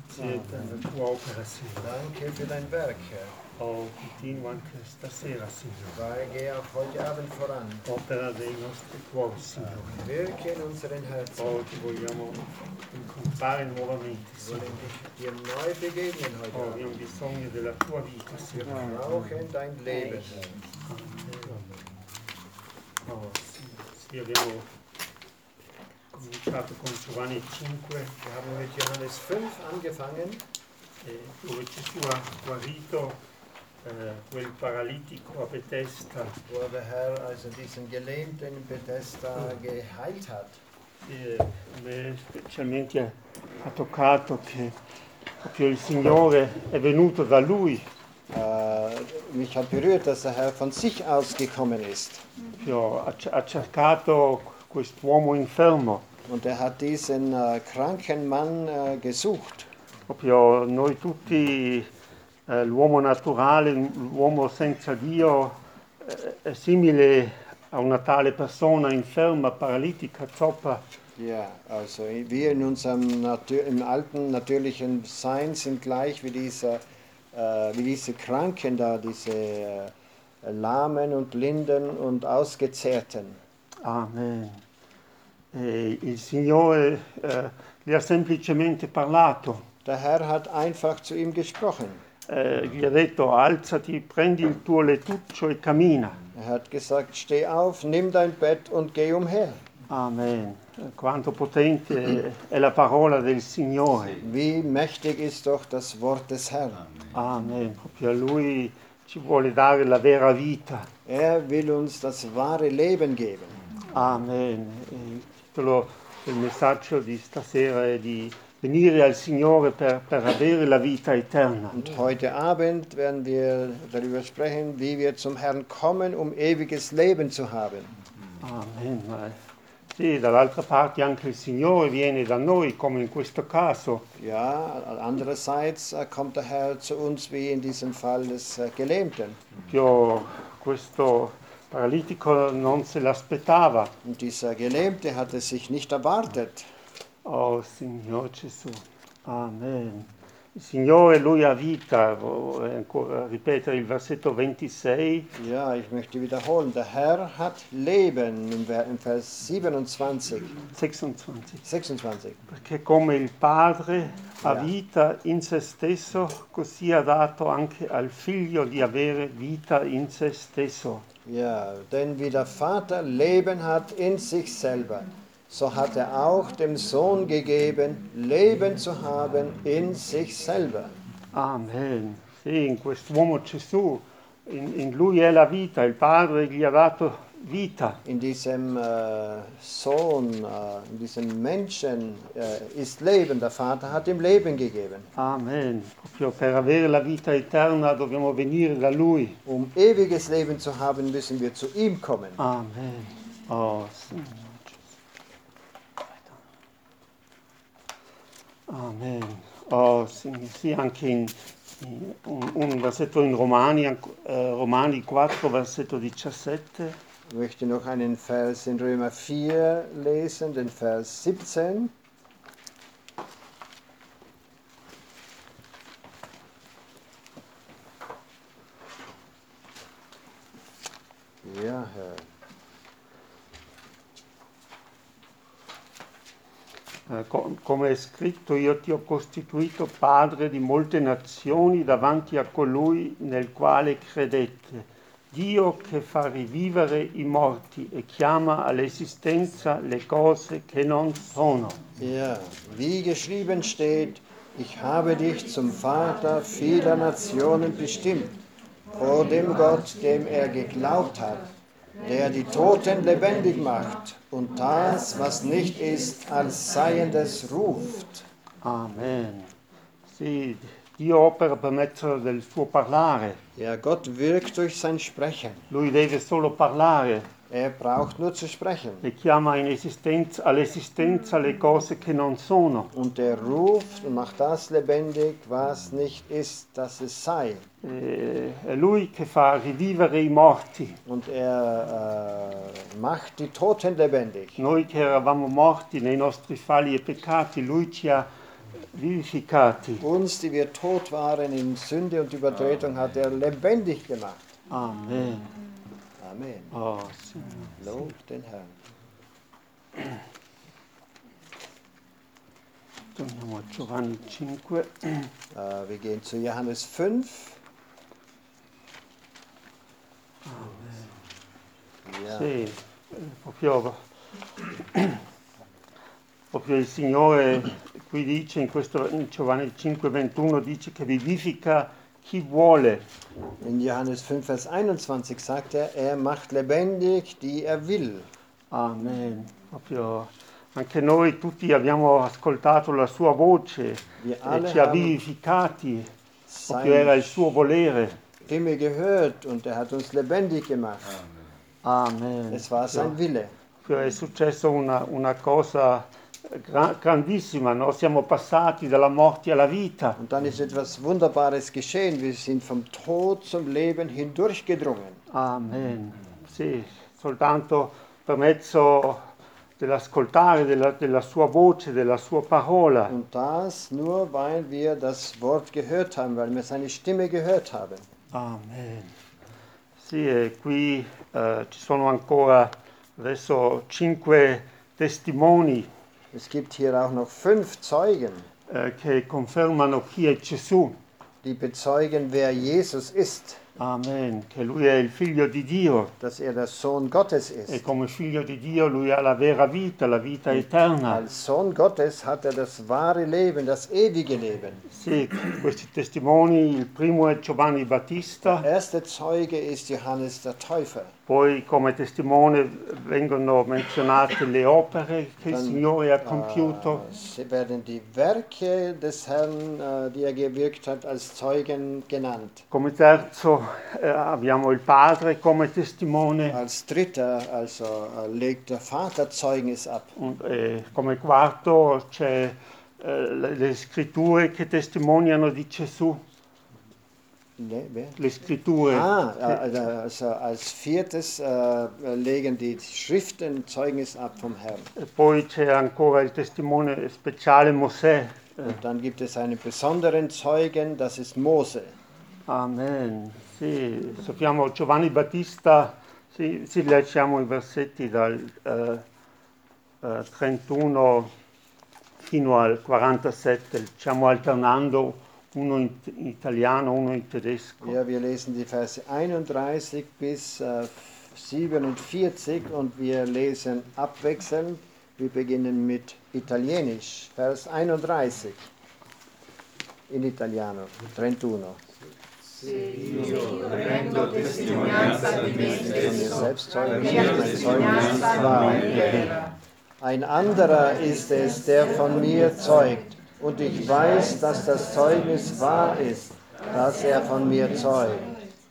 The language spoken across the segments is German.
Grazie per la tua opera, Signore. Danke für dein Werk, Herr. Continuo anche stasera, Signore. Geh auch heute Abend voran. Opera dei nostri cuori, Signore. Wirke in unseren Herzen. Ti vogliamo incontrare nuovamente, Wir wollen Signore. dir neu begegnen heute Abbiamo Abend. bisogno della tua vita, Wir Signore. brauchen dein Leben, Herr. Sì, abbiamo cominciato con Giovanni 5, Wir haben mit Johannes 5 angefangen, dove Gesù ha guarito quel paralitico a Bethesda. wo der Herr also diesen Gelähmten in Bethesda geheilt hat. E a me specialmente ha toccato che proprio il Signore è venuto da lui, Mich hat berührt, dass der Herr von sich aus gekommen ist. proprio ha cercato quest'uomo infermo. Und er hat diesen kranken Mann gesucht. Proprio noi tutti, l'uomo naturale, l'uomo senza Dio, è simile a una tale persona inferma, paralitica, zoppa. Ja, also wir in unserem im alten natürlichen Sein sind gleich wie diese Kranken da, diese Lahmen und Blinden und Ausgezehrten. Amen. E il Signore gli ha semplicemente parlato. Der Herr hat einfach zu ihm gesprochen. Gli ha detto: alzati, prendi il tuo lettuccio e cammina. Er hat gesagt, steh auf, nimm dein Bett und geh umher. Amen. Quanto potente è la parola del Signore. Wie mächtig ist doch das Wort des Herrn. Amen. Proprio a Lui ci vuole dare la vera vita. Er will uns das wahre Leben geben. Amen. Il titolo del messaggio di stasera è di venire al Signore per avere la vita eterna. Und heute Abend werden wir darüber sprechen, wie wir zum Herrn kommen, um ewiges Leben zu haben. Amen. Sì, dall'altra parte anche il Signore viene da noi, come in questo caso. Ja, andererseits kommt der Herr zu uns, wie in diesem Fall des Gelähmten. Proprio questo paralitico non se l'aspettava. Und dieser Gelähmte hat es sich nicht erwartet. Oh Signore Gesù, Amen. Il Signore, Lui ha vita, ancora ripetere il versetto 26. Ja, ich möchte wiederholen, der Herr hat Leben im Vers 27, 26. 26. Perché come il Padre ha Ja. vita in se stesso, così ha dato anche al Figlio di avere vita in se stesso. Ja, denn wie der Vater Leben hat in sich selber, so hat er auch dem Sohn gegeben, Leben zu haben in sich selber. Amen. Sì, in quest'uomo Gesù, in Lui è la vita, il Padre gli ha dato vita. In diesem Sohn, in diesem Menschen ist Leben. Der Vater hat ihm Leben gegeben. Amen. Proprio per avere la vita eterna dobbiamo venire da Lui. Um ewiges Leben zu haben, müssen wir zu ihm kommen. Amen. Oh, Signore Gesù. Amen. Oh, sì, anche un versetto in Romani, Romani 4, versetto 17. Ich möchte noch einen Vers in Römer 4 lesen, den Vers 17. Ja, Herr. Come è scritto, io ti ho costituito padre di molte nazioni davanti a colui nel quale credette, Dio che fa rivivere i morti e chiama all'esistenza le cose che non sono. Ja, wie geschrieben steht, ich habe dich zum Vater vieler Nationen bestimmt, vor dem Gott, dem er geglaubt hat, der die Toten lebendig macht und das, was nicht ist, als Seiendes ruft. Amen. Sì, Dio opera per mezzo del suo parlare. Ja, Gott wirkt durch sein Sprechen. Lui deve solo parlare. Er braucht nur zu sprechen. E chiama all'esistenza le cose che non sono. Und er ruft und macht das lebendig, was nicht ist, dass es sei. È Lui che fa rivivere i morti. Und er macht die Toten lebendig. Noi che eravamo morti nei nostri falli e peccati, Lui ci ha vivificati. Uns, die wir tot waren in Sünde und Übertretung, hat er lebendig gemacht. Amen. Amen. Oh, Signore. Lob den Herrn. Torniamo a Giovanni 5. Wir gehen zu Johannes 5. Ja. Sì, proprio il Signore qui dice in Giovanni 5,21 dice che vivifica chi vuole. In Johannes 5, Vers 21 sagt er macht lebendig, die er will. Amen. Proprio anche noi tutti abbiamo ascoltato la sua voce Wir e alle ci ha haben vivificati, proprio era il suo volere. Stimme gehört und er hat uns lebendig gemacht. Amen. Es war sein Wille. È successo una cosa grandissima, no? Siamo passati dalla morte alla vita. Und dann ist etwas Wunderbares geschehen. Wir sind vom Tod zum Leben hindurchgedrungen. Amen. Sì, soltanto per mezzo dell'ascoltare della sua voce, della sua parola. Und das nur, weil wir das Wort gehört haben, weil wir seine Stimme gehört haben. Amen. Sì, e qui ci sono ancora adesso 5 testimoni Es gibt hier auch noch 5 Zeugen, che confermano chi è Gesù. die bezeugen, wer Jesus ist, Amen, che lui è il figlio di Dio dass er der Sohn Gottes e ist. come figlio di Dio lui ha la vera vita, la vita eterna. Als Sohn Gottes hat er das wahre Leben, das ewige Leben. Sì, questi testimoni, il primo è Giovanni Battista, Der erste Zeuge ist Johannes der Täufer. poi come testimone vengono menzionate le opere che il Signore ha compiuto. Sie werden die Werke des Herrn, die er gewirkt hat, als Zeugen genannt. Come terzo abbiamo il padre come testimone Als dritter, also legt der Vater Zeugnis ab. e come quarto c'è le scritture che testimoniano di Gesù. Ne, wer? Le scritture. Also als viertes legen die Schriften Zeugnis ab vom Herrn. E poi c'è ancora il testimone speciale Mosè. Und dann gibt es einen besonderen Zeugen, das ist Mose. Amen. Sì, sappiamo Giovanni Battista, sì, leggiamo i versetti dal 31 fino al 47, stiamo alternando uno in italiano, uno in tedesco. Ja, wir lesen die Verse 31 bis 47 und wir lesen abwechselnd. Wir beginnen mit Italienisch, Vers 31 in Italiano, 31. Io rendo testimonianza di me stesso, la mia testimonianza non è vera. Ein anderer ist es, der von mir zeugt, und ich weiß, dass das Zeugnis wahr ist, dass er von mir zeugt.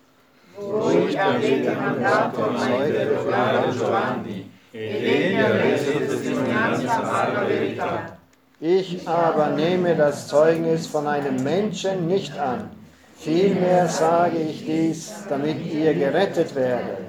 Voi avete mandato a me per rogare Giovanni, ed egli ha reso testimonianza alla verità. Ich aber nehme das Zeugnis von einem Menschen nicht an. Vielmehr sage ich dies, damit ihr gerettet werdet.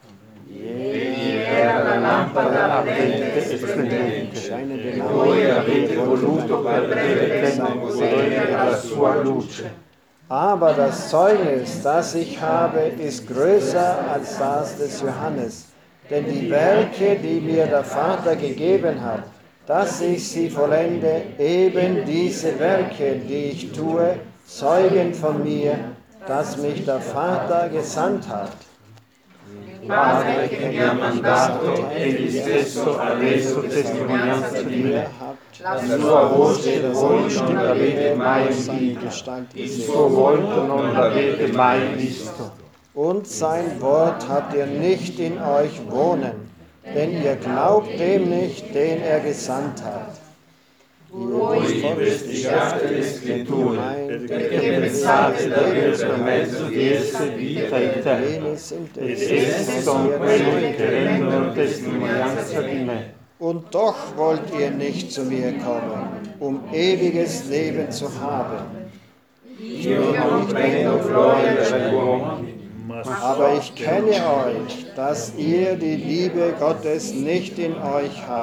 Egli era la lampada ardente e splendente, e voi avete voluto per breve tempo godere della sua luce. Aber das Zeugnis, das ich habe, ist größer als das des Johannes. Denn die Werke, die mir der Vater gegeben hat, dass ich sie vollende, eben diese Werke, die ich tue, zeugen von mir, dass mich der Vater gesandt hat. Il Padre che mi ha mandato, egli stesso ha reso testimonianza di me. La sua voce voi non l'avete mai udita, il suo volto non l'avete mai visto. Und sein Wort habt ihr nicht in euch wohnen, denn ihr glaubt dem nicht, den er gesandt hat. Voi investigate le scritture, perché pensate d'aver per mezzo di esse vita eterna, ed esse sono quelle che rendono testimonianza di me. Und doch wollt ihr nicht zu mir kommen, ewiges Leben zu haben. Io non prendo gloria dagli uomini, Aber ich kenne euch, dass ihr die Liebe Gottes nicht in euch habt.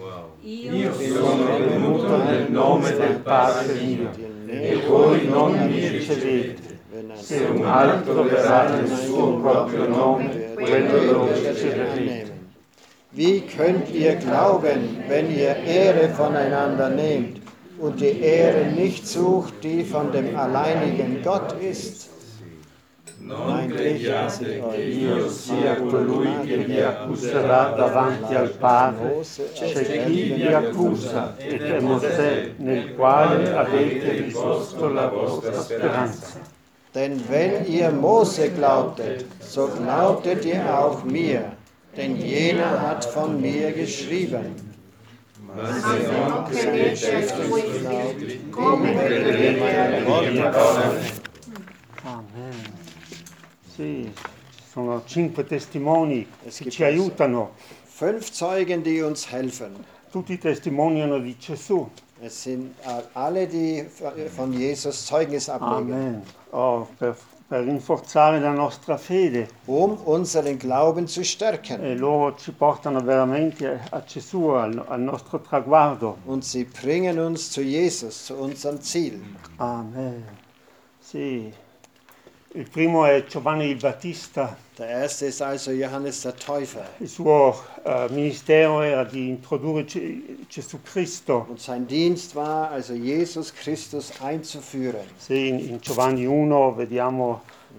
Io sono venuto nel nome del Padre mio, e voi non mi ricevete. Se un altro verrà nel suo proprio nome, quello lo riceverete. Wie könnt ihr glauben, wenn ihr Ehre voneinander nehmt und die Ehre nicht sucht, die von dem alleinigen Gott ist? Non crediate che io sia colui che vi accuserà davanti al Padre. C'è chi vi accusa, ed è Mosè, nel quale avete riposto la vostra speranza. Denn wenn ihr Mose glaubtet, so glaubtet ihr auch mir, denn jener hat von mir geschrieben. Ma se non credete ai suoi scritti, come crederete alle mie parole? Amen. Sì, ci sono 5 testimoni che ci aiutano. 5 Zeugen, die uns helfen. Tutti testimoniano di Gesù. Es sind alle, die von Jesus Zeugnis ablegen, Amen. Oh, per rinforzare la nostra fede. unseren Glauben zu stärken. E loro ci portano veramente a Gesù, al nostro traguardo. Und sie bringen uns zu Jesus, zu unserem Ziel. Amen. Sì. Il primo è Giovanni il Battista. Der erste ist also Johannes der Täufer. Il suo ministero era di introdurre Gesù Cristo. Und sein Dienst war also Jesus Christus einzuführen. Sì, in Giovanni 1 vediamo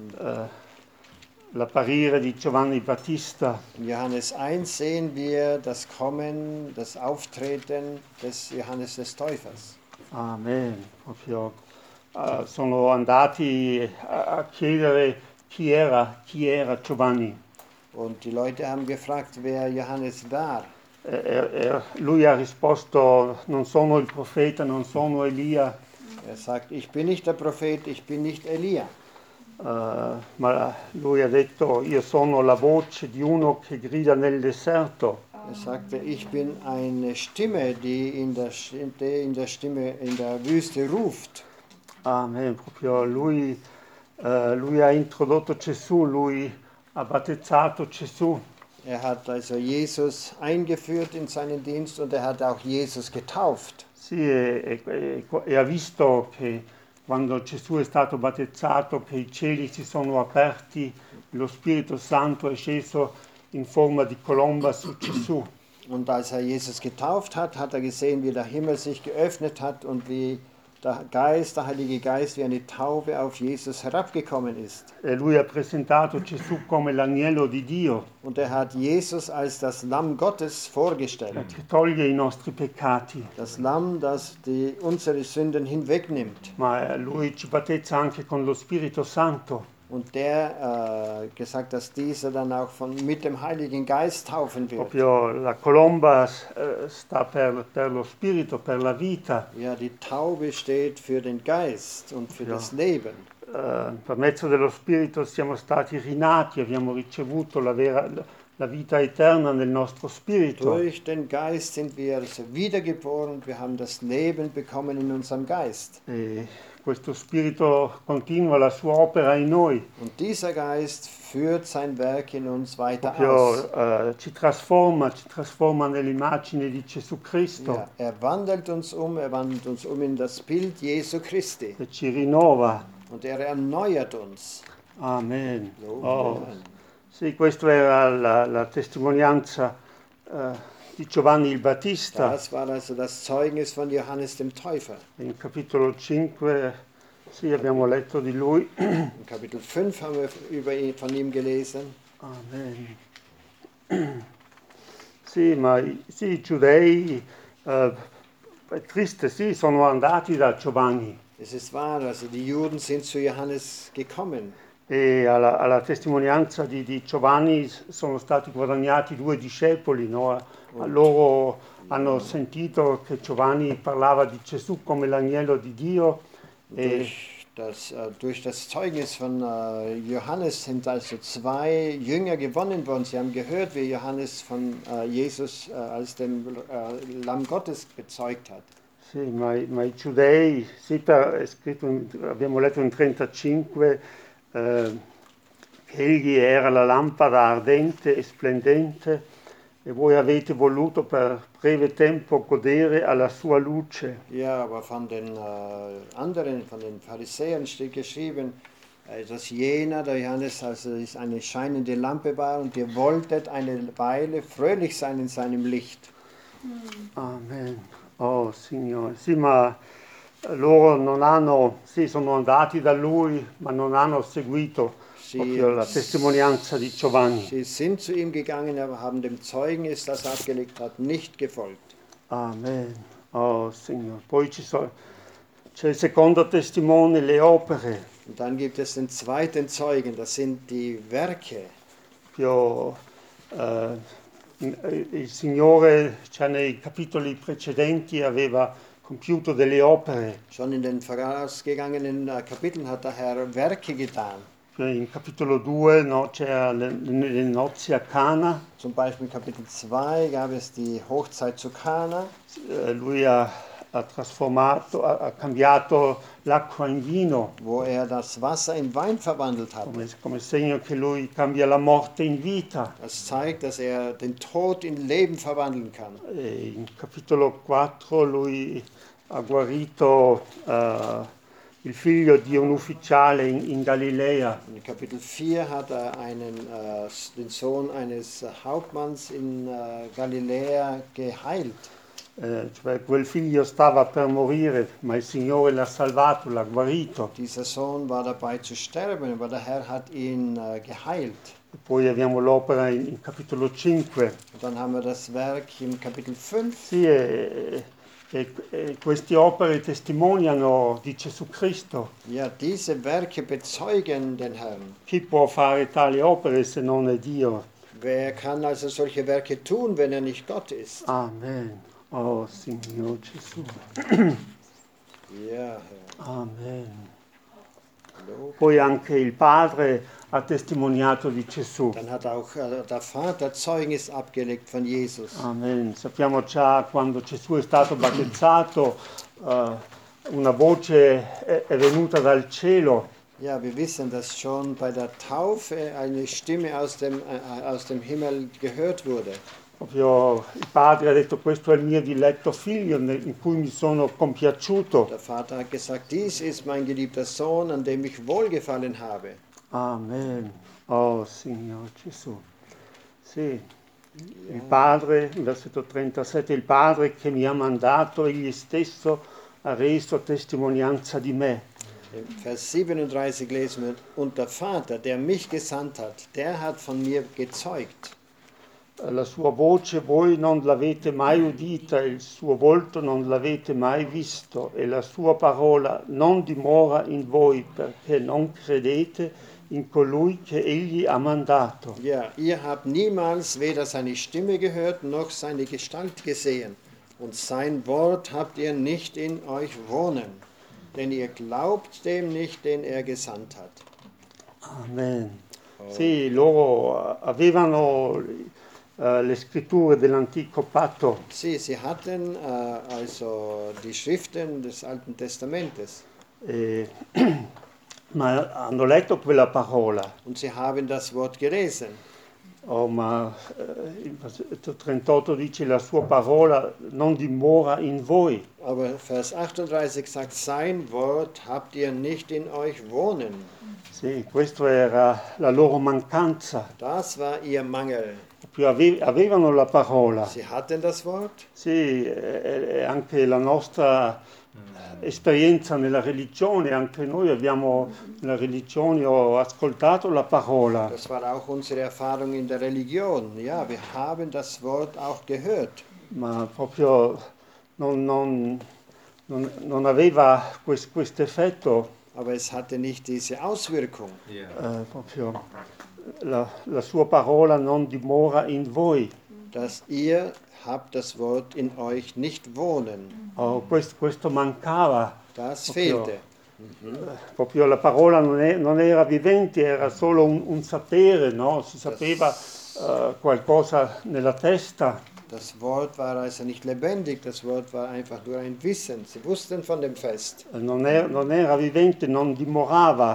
l'apparire di Giovanni Battista. In Johannes 1 sehen wir das Kommen, das Auftreten des Johannes des Täufers. Amen. Proprio, sono andati a chiedere chi era Giovanni. Und die Leute haben gefragt, wer Johannes war. Lui ha risposto: non sono il profeta, non sono Elia. Er sagt, ich bin nicht der Prophet, ich bin nicht Elia. Ma lui ha detto: io sono la voce di uno che grida nel deserto. Er sagte, ich bin eine Stimme, die in der Wüste ruft. Amen. Proprio lui ha introdotto Gesù, lui ha battezzato Gesù. Er hat also Jesus eingeführt in seinen Dienst und er hat auch Jesus getauft. Sì, e ha visto che quando Gesù è stato battezzato, che i cieli si sono aperti, lo Spirito Santo è sceso in forma di colomba su Gesù. Und als er Jesus getauft hat, hat er gesehen, wie der Himmel sich geöffnet hat und wie der Heilige Geist, wie eine Taube auf Jesus herabgekommen ist. E lui ha presentato Gesù come l'agnello di Dio, Und er hat Jesus als das Lamm Gottes vorgestellt. che toglie i nostri peccati. Das Lamm, das unsere Sünden hinwegnimmt. Ma lui ci battezza anche con lo Spirito Santo. Und der gesagt, dass dieser dann auch mit dem Heiligen Geist taufen wird. Proprio la colomba sta per lo spirito, per la vita. Ja, die Taube steht für den Geist und für das Leben. Per mezzo dello spirito siamo stati rinati, abbiamo ricevuto la vita eterna nel nostro spirito. Durch den Geist sind wir also wiedergeboren, wir haben das Leben bekommen in unserem Geist. E questo spirito continua la sua opera in noi. Und dieser Geist führt sein Werk in uns weiter Proprio aus. ci trasforma nell'immagine di Gesù Cristo. Ja, er wandelt uns um in das Bild Jesu Christi. E ci rinnova. Und er erneuert uns. Amen. Amen. Sì, questa era la testimonianza di Giovanni il Battista. Das war also das Zeugnis von Johannes dem Täufer. In capitolo 5, sì, abbiamo letto di lui. In Kapitel 5 haben wir von ihm gelesen. Amen. Sì, ma i giudei, è triste, sì, sono andati da Giovanni. Es ist wahr, also die Juden sind zu Johannes gekommen. E alla testimonianza di Giovanni sono stati guadagnati 2 discepoli, no? Loro hanno sentito che Giovanni parlava di Gesù come l'agnello di Dio. Durch das Zeugnis von Johannes sind also 2 Jünger gewonnen worden. Sie haben gehört, wie Johannes von Jesus als dem Lamm Gottes bezeugt hat. Sì, ma i giudei, sì, è scritto, abbiamo letto in 35, che egli era la lampada ardente e splendente e voi avete voluto per breve tempo godere alla sua luce. Ja, aber von den anderen, von den Pharisäern steht geschrieben, dass jener, der Johannes, also eine scheinende Lampe war und ihr wolltet eine Weile fröhlich sein in seinem Licht. Amen. Oh Signore, sì, ma loro non hanno, sì, sono andati da lui, ma non hanno seguito proprio la testimonianza di Giovanni. Sie sind zu ihm gegangen, aber haben dem Zeugnis, das er abgelegt hat, nicht gefolgt. Amen. Oh Signore. Poi c'è il secondo testimone, le opere. Und dann gibt es den zweiten Zeugen, das sind die Werke. Proprio, il Signore già nei capitoli precedenti aveva compiuto delle opere. Schon in den vorausgegangenen Kapiteln hat der Herr Werke getan. In capitolo 2 no, c'era le nozze a Cana. Zum Beispiel in Kapitel 2 gab es die Hochzeit zu Kana. Lui ha trasformato, ha cambiato l'acqua in vino. Wo er das Wasser in Wein verwandelt hat. Come segno che lui cambia la morte in vita. Das zeigt, dass er den Tod in Leben verwandeln kann. In capitolo 4 lui ha guarito il figlio di un ufficiale in Galilea. In Kapitel 4 hat er den Sohn eines Hauptmanns in Galiläa geheilt. Cioè quel figlio stava per morire, ma il Signore l'ha salvato, l'ha guarito. Dieser Sohn war dabei zu sterben, aber der Herr hat ihn geheilt. E poi abbiamo l'opera in capitolo 5. Und dann haben wir das Werk im Kapitel 5. Sì, e queste opere testimoniano di Gesù Cristo. Ja, diese Werke bezeugen den Herrn. Chi può fare tali opere se non è Dio? Wer kann also solche Werke tun, wenn er nicht Gott ist? Amen. Oh Signore Gesù. Ja, Herr. Amen. Hallo. Poi anche il Padre ha testimoniato di Gesù. Dann hat auch der Vater Zeugnis abgelegt von Jesus. Amen. Sappiamo già quando Gesù è stato battezzato, una voce è venuta dal cielo. Ja, wir wissen, dass schon bei der Taufe eine Stimme aus dem Himmel gehört wurde. Proprio il Padre ha detto: questo è il mio diletto figlio in cui mi sono compiaciuto. Der Vater hat gesagt, dies ist mein geliebter Sohn, an dem ich wohlgefallen habe. Amen. Oh Signore Gesù. Sì, il Padre, versetto 37, il Padre che mi ha mandato, egli stesso ha reso testimonianza di me. Im Vers 37 lesen wir, und der Vater, der mich gesandt hat, der hat von mir gezeugt. La sua voce voi non l'avete mai udita, il suo volto non l'avete mai visto e la sua parola non dimora in voi perché non credete in colui che egli ha mandato. Ja, ihr habt niemals weder seine Stimme gehört noch seine Gestalt gesehen und sein Wort habt ihr nicht in euch wohnen, denn ihr glaubt dem nicht, den er gesandt hat. Amen. Sì, loro avevano le scritture dell'antico patto. Sie hatten also die Schriften des Alten Testamentes. Ma hanno letto quella parola. Und sie haben das Wort gelesen. Oh, ma il versetto 38 dice: la sua parola non dimora in voi. Aber Vers 38 sagt, sein Wort habt ihr nicht in euch wohnen. Sì, questa era la loro mancanza. Das war ihr Mangel. Avevano la parola. Sie hatten das Wort. Sì, e anche la nostra esperienza nella religione, anche noi abbiamo nella religione ho ascoltato la parola. Das war auch unsere Erfahrung in der Religion. Ja, wir haben das Wort auch gehört. Ma proprio non aveva questo effetto. Aber es hatte nicht diese Auswirkung. Proprio la sua parola non dimora in voi. Dass ihr habt das Wort in euch nicht wohnen. Oh, questo mancava. Das fehlte. Proprio la parola non era vivente, era solo un sapere, no? Si sapeva qualcosa nella testa. Das Wort war also nicht lebendig, das Wort war einfach nur ein Wissen. Sie wussten von dem Fest. Non era vivente, non dimorava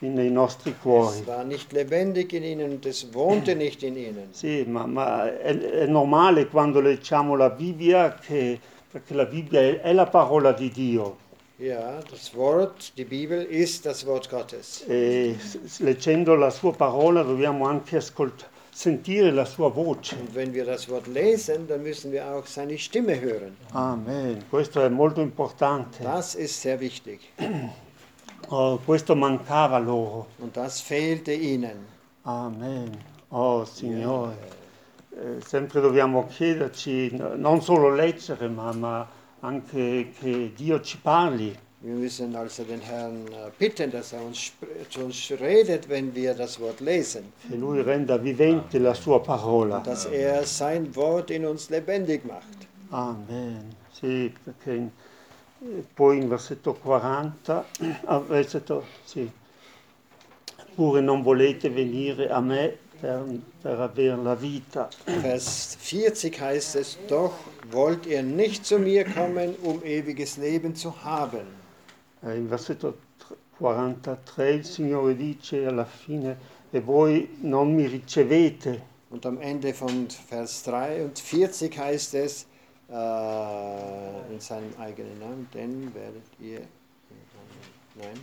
nei nostri cuori. Es war nicht lebendig in ihnen und es wohnte nicht in ihnen. Sì, ma è normale quando leggiamo la Bibbia perché la Bibbia è la parola di Dio. Ja, das Wort, die Bibel ist das Wort Gottes. E leggendo la sua parola dobbiamo anche sentire la sua voce. Und wenn wir das Wort lesen, dann müssen wir auch seine Stimme hören. Amen, questo è molto importante. Das ist sehr wichtig. Oh, questo mancava loro. Und das fehlte ihnen. Amen. Oh Signore, sempre dobbiamo chiederci, non solo leggere, ma anche che Dio ci parli. Wir müssen also den Herrn bitten, dass er zu uns redet, wenn wir das Wort lesen. Che Lui renda vivente la sua parola. Dass er sein Wort in uns lebendig macht. Amen. Sì, perché poi in versetto 40, sì, pure non volete venire a me per aver la vita. Vers 40 heißt es, doch wollt ihr nicht zu mir kommen, um ewiges Leben zu haben. In versetto 43 il Signore dice alla fine, e voi non mi ricevete. Und am Ende von Vers 43 heißt es, in seinem eigenen Namen, denn werdet ihr, nein,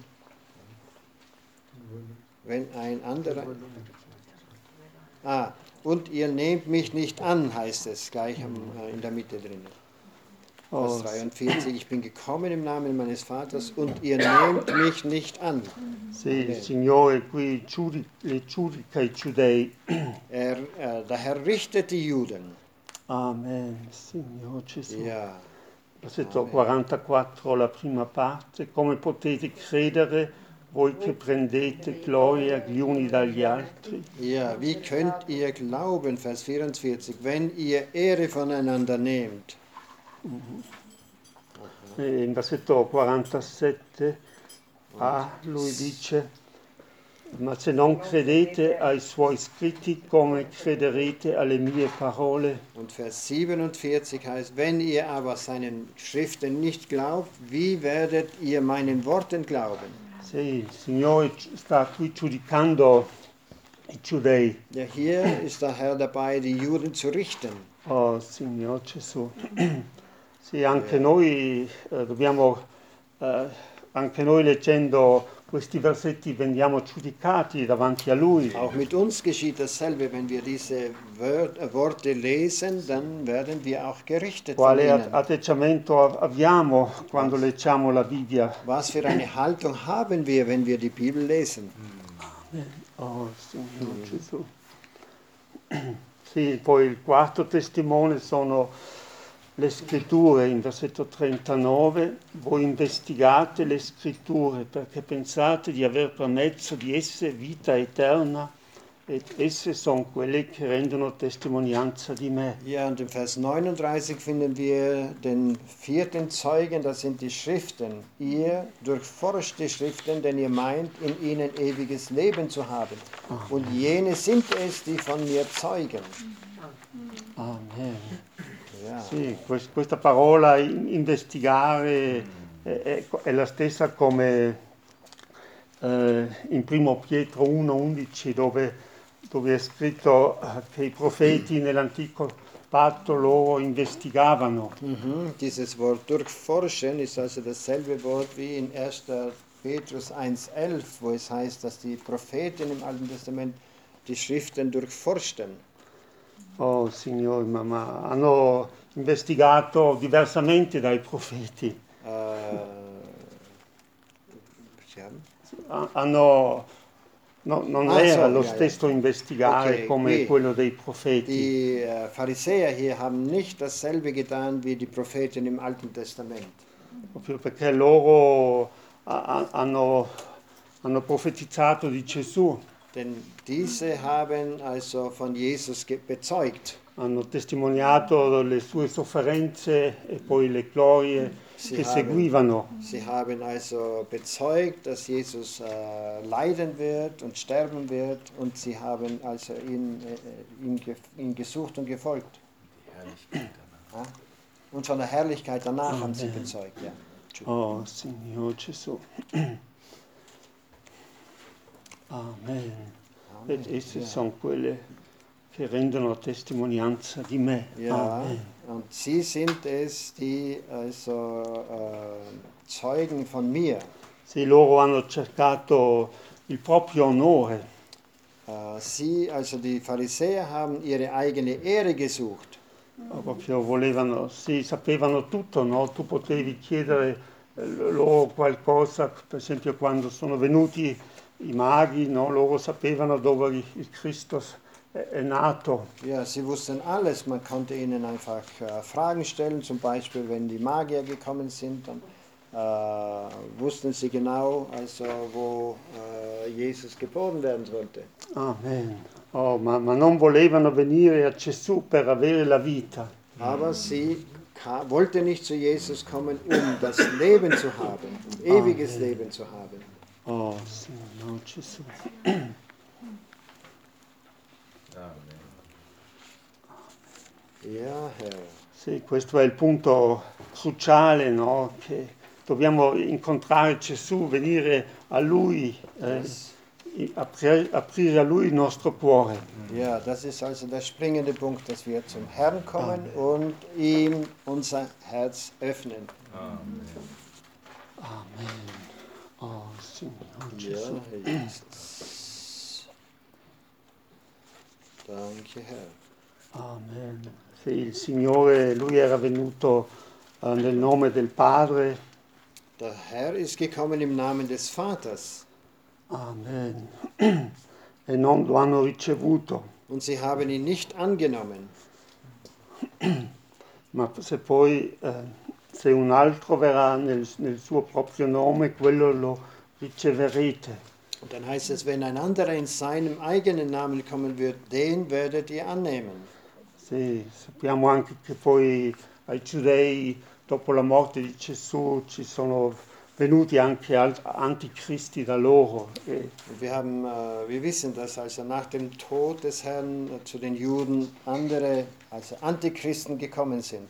wenn ein anderer, und ihr nehmt mich nicht an, heißt es gleich in der Mitte drin. Vers 43, ich bin gekommen im Namen meines Vaters und ihr nehmt mich nicht an. Sì, il Signore qui giudica i giudei. Der Herr richtet die Juden. Amen, Signore Gesù. Ja. Versetto 44, la prima parte, come potete credere voi che prendete gloria gli uni dagli altri? Ja, wie könnt ihr glauben, Vers 44, wenn ihr Ehre voneinander nehmt? In versetto 47 lui dice, ma se non credete ai suoi scritti, come crederete alle mie parole? Und Vers 47 heißt, wenn ihr aber seinen Schriften nicht glaubt, wie werdet ihr meinen Worten glauben? Sì, il Signore sta qui giudicando i giudei. Ja, hier ist der Herr dabei, die Juden zu richten. Oh, Signore Gesù. Sì, anche noi dobbiamo, anche noi leggendo questi versetti veniamo giudicati davanti a Lui. Auch mit uns geschieht dasselbe, wenn wir diese Worte lesen, dann werden wir auch gerichtet von Quale ihnen. atteggiamento abbiamo quando leggiamo la Bibbia? Was für eine Haltung haben wir, wenn wir die Bibel lesen? Oh, Signore Gesù. Sì, poi il quarto testimone sono le scritture, in versetto 39, voi investigate le scritture perché pensate di aver per mezzo di esse vita eterna ed esse sono quelle che rendono testimonianza di me. Ja, und im Vers 39 finden wir den vierten Zeugen, das sind die Schriften. Ihr durchforscht die Schriften, denn ihr meint, in ihnen ewiges Leben zu haben. Und jene sind es, die von mir zeugen. Amen. Ja. Sì, questa parola investigare è la stessa come in primo Pietro 1,11 dove è scritto che i profeti nell'antico patto loro investigavano. Dieses Wort durchforschen ist also dasselbe Wort wie in 1. Petrus 1,11, wo es heißt, dass die Propheten im Alten Testament die Schriften durchforschten. Oh Signore, ma hanno investigato diversamente dai profeti. Non era lo stesso investigare come quello dei profeti. Die Pharisäer hier haben nicht dasselbe getan wie die Propheten im Alten Testament. Proprio perché loro hanno profetizzato di Gesù. Denn diese haben also von Jesus bezeugt. Hanno testimoniato le sue sofferenze e poi le glorie che seguivano. Sie haben also bezeugt, dass Jesus leiden wird und sterben wird, und sie haben also ihn gesucht und gefolgt. Ja? Und von der Herrlichkeit danach haben sie bezeugt. Ja. Oh, Signore Gesù. Amen. Ed esse sono quelle che rendono testimonianza di me. Ja, Amen. und sie sind es, die also Zeugen von mir. Sì, loro hanno cercato il proprio onore. Sie, also die Pharisäer, haben ihre eigene Ehre gesucht. Proprio volevano, sì, sapevano tutto, no? Tu potevi chiedere loro qualcosa, per esempio quando sono venuti i maghi, no? Loro sapevano dove il Cristo è nato. Ja, sie wussten alles. Man konnte ihnen einfach Fragen stellen. Zum Beispiel, wenn die Magier gekommen sind, dann wussten sie genau, also wo Jesus geboren werden sollte. Amen. Oh, ma non volevano venire a Gesù per avere la vita. Aber sie wollten nicht zu Jesus kommen, um das Leben zu haben, um ewiges Leben zu haben. Oh, Signore Gesù. Ja, Herr. Sì, questo è il punto cruciale, no? Che dobbiamo incontrare Gesù, venire a Lui, aprire a Lui il nostro cuore. Ja, das ist also der springende Punkt, dass wir zum Herrn kommen und ihm unser Herz öffnen. Amen. Oh, Signore Ja, Gesù. Herr Jesus. Danke, Herr. Amen. Sì, il Signore, Lui era venuto nel nome del Padre. Der Herr ist gekommen im Namen des Vaters Amen. E non lo hanno ricevuto. und sie haben ihn nicht angenommen. Ma se poi se un altro verrà nel suo proprio nome, quello lo riceverete. Und dann heißt es, wenn ein anderer in seinem eigenen Namen kommen wird, den werdet ihr annehmen. Sì, sappiamo anche che poi ai giudei, dopo la morte di Gesù, ci sono venuti anche anticristi da loro. Und wir wissen, dass also nach dem Tod des Herrn zu den Juden andere, also Antichristen gekommen sind.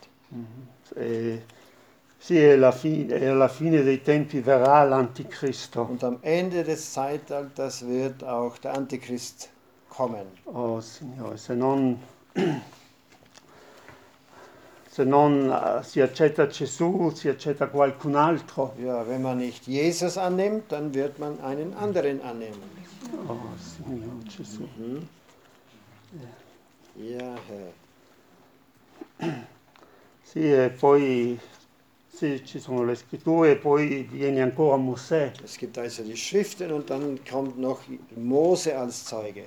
Sì, alla fine dei tempi verrà l'anticristo. Und am Ende des Zeitalters wird auch der Antichrist kommen. Oh Signore, se non si accetta Gesù, si accetta qualcun altro. Ja, wenn man nicht Jesus annimmt, dann wird man einen anderen annehmen. Oh Signore Gesù. Ja, Herr. Sì, e poi sì, ci sono le scritture e poi viene ancora Mosè. Es gibt also die Schriften und dann kommt noch Mose als Zeuge.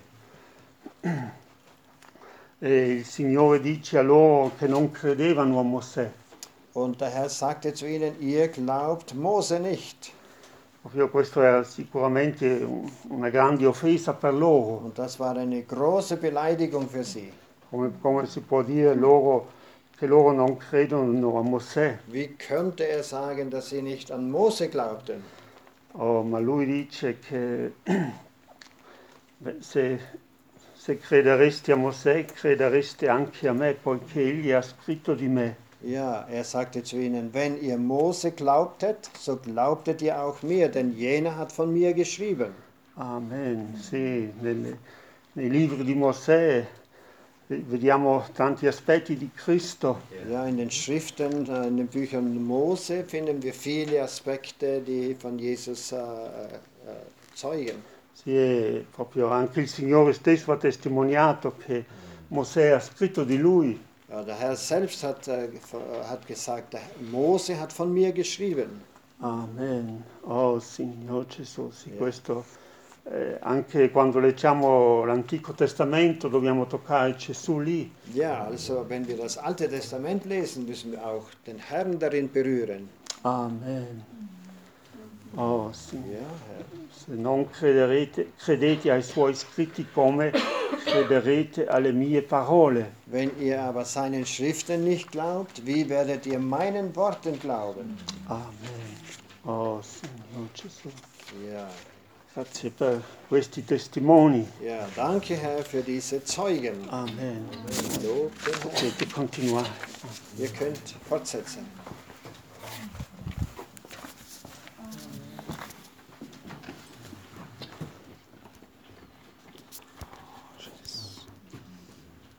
E il Signore dice a loro che non credevano a Mosè. Und der Herr sagte zu ihnen, ihr glaubt Mose nicht. Proprio questo era sicuramente una grande offesa per loro. Und das war eine große Beleidigung für sie. Come si può dire che loro non credono a Mosè? Wie könnte er sagen, dass sie nicht an Mose glaubten? Oh, ma lui dice che se credereste a Mosè, credereste anche a me, poiché egli ha scritto di me. Ja, er sagte zu ihnen, wenn ihr Mose glaubtet, so glaubtet ihr auch mir, denn jener hat von mir geschrieben. Amen. Sì, nei libri di Mosè vediamo tanti aspetti di Cristo. Ja, in den Schriften, in den Büchern Mose finden wir viele Aspekte, die von Jesus zeugen. Sì, proprio anche il Signore stesso ha testimoniato che Mosè ha scritto di lui. Ja, der Herr selbst hat gesagt, Mose hat von mir geschrieben. Amen. Oh Signore Gesù, sì, questo anche quando leggiamo l'Antico Testamento dobbiamo toccare Gesù lì. Ja, also wenn wir das Alte Testament lesen, müssen wir auch den Herrn darin berühren. Amen. Oh Signore, Ja, Herr. se non credete ai suoi scritti come crederete alle mie parole. Wenn ihr aber seinen Schriften nicht glaubt, wie werdet ihr meinen Worten glauben? Amen. Oh Signore Gesù, Ja, grazie per questi testimoni. ja, danke Herr für diese Zeugen. Amen. Lob den Herrn. Potete continuare. Ihr könnt fortsetzen.